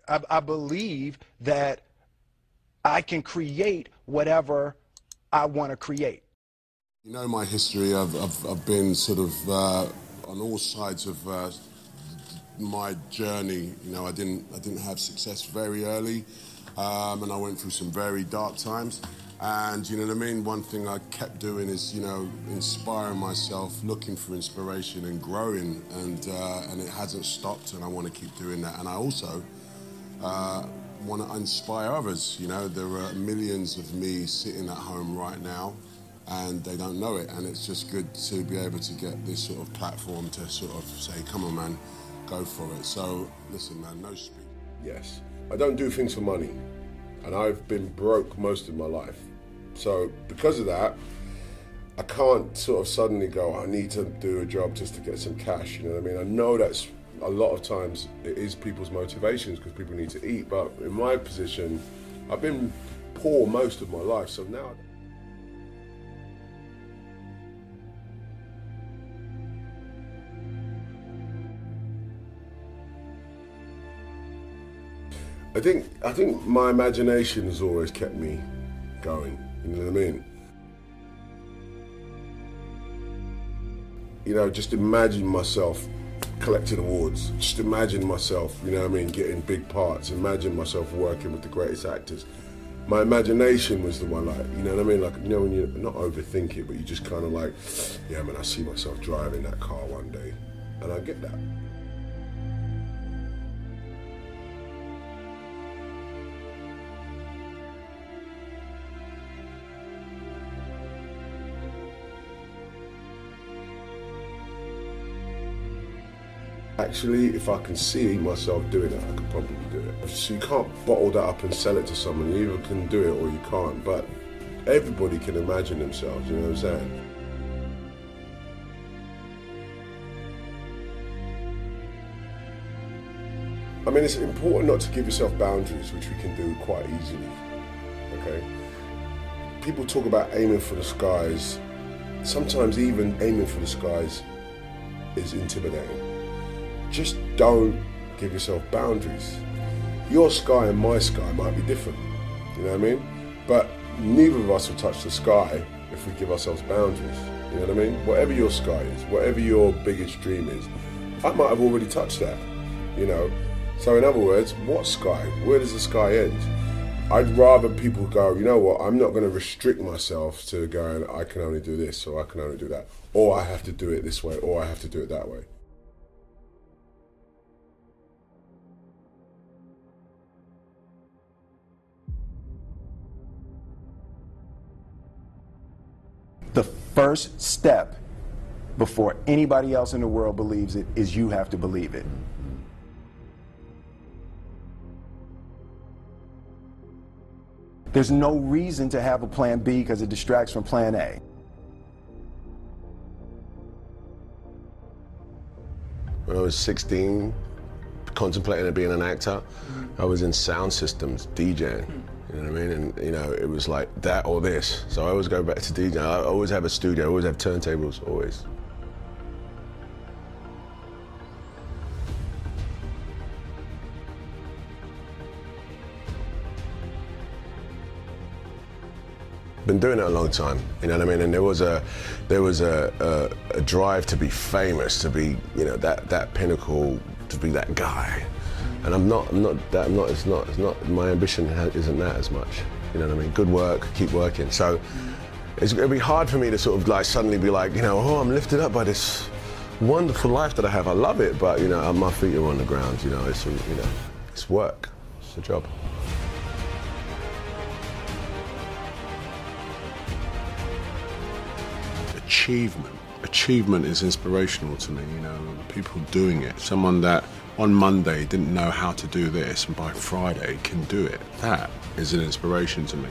I believe that I can create whatever I want to create. You know my history. I've been sort of on all sides of my journey. You know, I didn't have success very early, and I went through some very dark times. And you know what I mean? One thing I kept doing is, you know, inspiring myself, looking for inspiration and growing, and it hasn't stopped, and I want to keep doing that. And I also want to inspire others. You know, there are millions of me sitting at home right now, and they don't know it, and it's just good to be able to get this sort of platform to sort of say, come on, man, go for it. So, listen, man, no speed. Yes, I don't do things for money, and I've been broke most of my life. So, because of that, I can't sort of suddenly go, I need to do a job just to get some cash, you know what I mean? I know that's a lot of times it is people's motivations because people need to eat, but in my position, I've been poor most of my life, so now... I think my imagination has always kept me going, you know what I mean? You know, just imagine myself collecting awards, just imagine myself, you know what I mean, getting big parts, imagine myself working with the greatest actors. My imagination was the one, like, you know what I mean, like, you know, when you not overthink it, but you just kind of like, yeah man, I see myself driving that car one day, and I get that. Actually, if I can see myself doing it, I could probably do it. So you can't bottle that up and sell it to someone. You either can do it or you can't, but everybody can imagine themselves, you know what I'm saying? I mean, it's important not to give yourself boundaries, which we can do quite easily, okay? People talk about aiming for the skies. Sometimes even aiming for the skies is intimidating. Just don't give yourself boundaries. Your sky and my sky might be different, you know what I mean? But neither of us will touch the sky if we give ourselves boundaries, you know what I mean? Whatever your sky is, whatever your biggest dream is, I might have already touched that, you know? So in other words, what sky? Where does the sky end? I'd rather people go, you know what, I'm not going to restrict myself to going, I can only do this, or I can only do that, or I have to do it this way, or I have to do it that way. The first step before anybody else in the world believes it is you have to believe it. There's no reason to have a plan B because it distracts from plan A. When I was 16, contemplating being an actor, I was in sound systems, DJing. You know what I mean? And, you know, it was like that or this. So I always go back to DJing. I always have a studio, I always have turntables, always. Been doing it a long time, you know what I mean? And there was a drive to be famous, to be, you know, that pinnacle, to be that guy. And it's not, my ambition isn't that as much. You know what I mean? Good work, keep working. So it'll be hard for me to sort of like suddenly be like, you know, oh, I'm lifted up by this wonderful life that I have. I love it, but you know, my feet are on the ground. You know, it's work, it's a job. Achievement is inspirational to me. You know, people doing it. Someone that on Monday didn't know how to do this and by Friday can do it. That is an inspiration to me.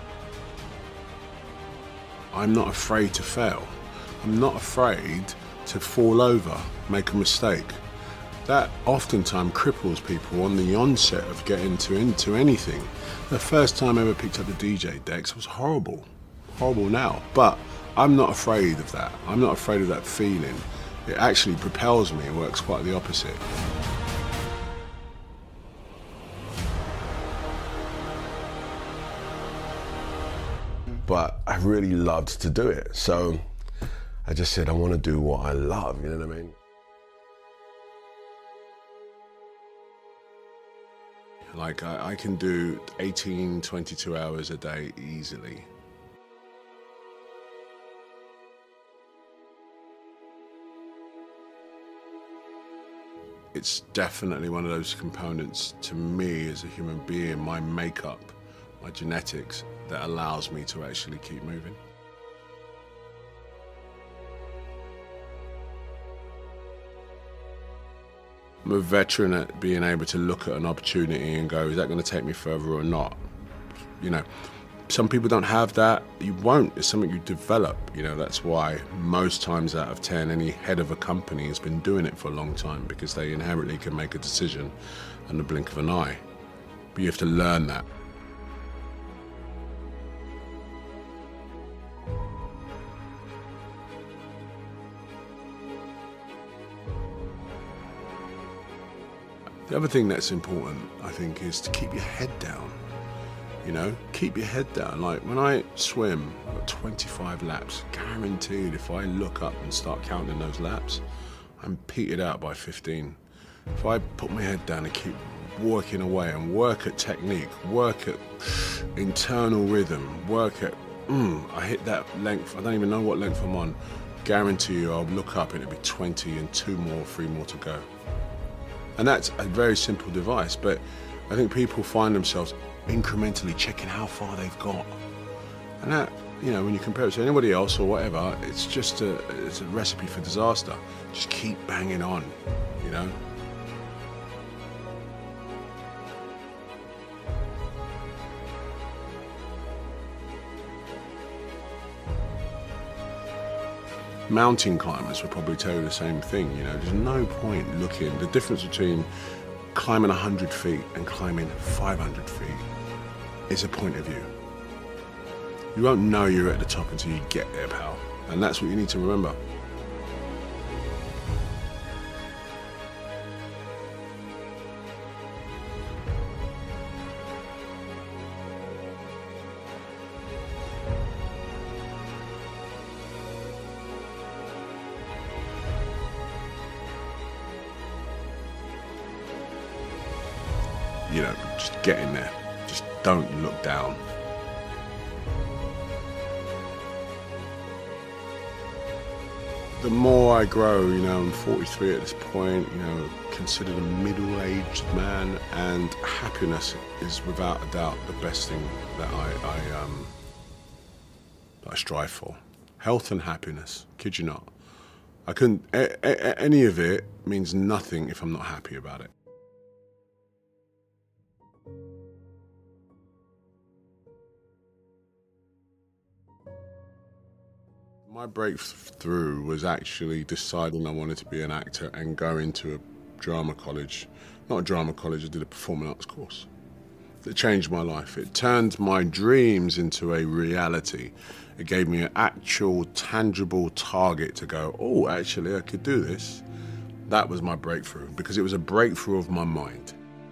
I'm not afraid to fail. I'm not afraid to fall over, make a mistake. That oftentimes cripples people on the onset of getting into anything. The first time I ever picked up the DJ decks was horrible. Horrible now. But I'm not afraid of that. I'm not afraid of that feeling. It actually propels me and works quite the opposite. but I really loved to do it. So I just said, I want to do what I love, you know what I mean? Like I can do 18, 22 hours a day easily. It's definitely one of those components to me as a human being, my makeup, my genetics, that allows me to actually keep moving. I'm a veteran at being able to look at an opportunity and go, is that going to take me further or not? You know, some people don't have that. You won't. It's something you develop. You know, that's why most times out of 10, any head of a company has been doing it for a long time, because they inherently can make a decision in the blink of an eye. But you have to learn that. The other thing that's important, I think, is to keep your head down. You know, keep your head down. Like when I swim, I've got 25 laps. Guaranteed, if I look up and start counting those laps, I'm petered out by 15. If I put my head down and keep working away and work at technique, work at internal rhythm, work at, I hit that length, I don't even know what length I'm on. Guarantee you, I'll look up and it'll be 20 and 2 more, 3 more to go. And that's a very simple device, but I think people find themselves incrementally checking how far they've got. And that, you know, when you compare it to anybody else or whatever, it's just it's a recipe for disaster. Just keep banging on, you know? Mountain climbers will probably tell you the same thing, you know, there's no point looking. The difference between climbing 100 feet and climbing 500 feet is a point of view. You won't know you're at the top until you get there, pal. And that's what you need to remember. You know, just get in there. Just don't look down. The more I grow, you know, I'm 43 at this point, you know, considered a middle-aged man, and happiness is without a doubt the best thing that I strive for. Health and happiness, kid you not. I couldn't, any of it means nothing if I'm not happy about it. My breakthrough was actually deciding I wanted to be an actor and go into a drama college. Not a drama college, I did a performing arts course. It changed my life. It turned my dreams into a reality. It gave me an actual, tangible target to go, oh, actually, I could do this. That was my breakthrough, because it was a breakthrough of my mind.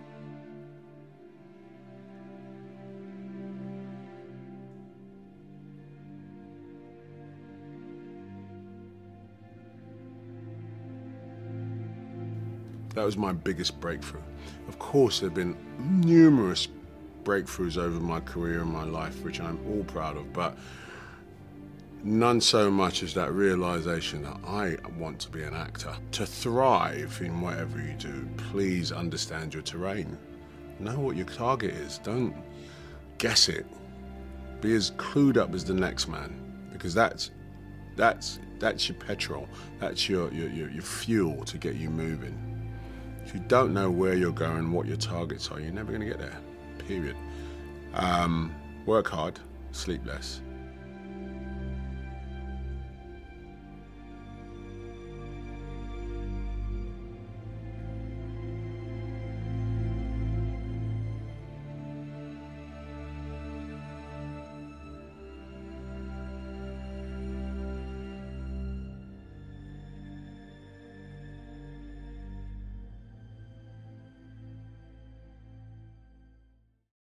That was my biggest breakthrough. Of course, there have been numerous breakthroughs over my career and my life, which I'm all proud of, but none so much as that realization that I want to be an actor. To thrive in whatever you do, please understand your terrain. Know what your target is. Don't guess it. Be as clued up as the next man, because that's your petrol. That's your fuel to get you moving. If you don't know where you're going, what your targets are, you're never going to get there, period. Work hard, sleep less.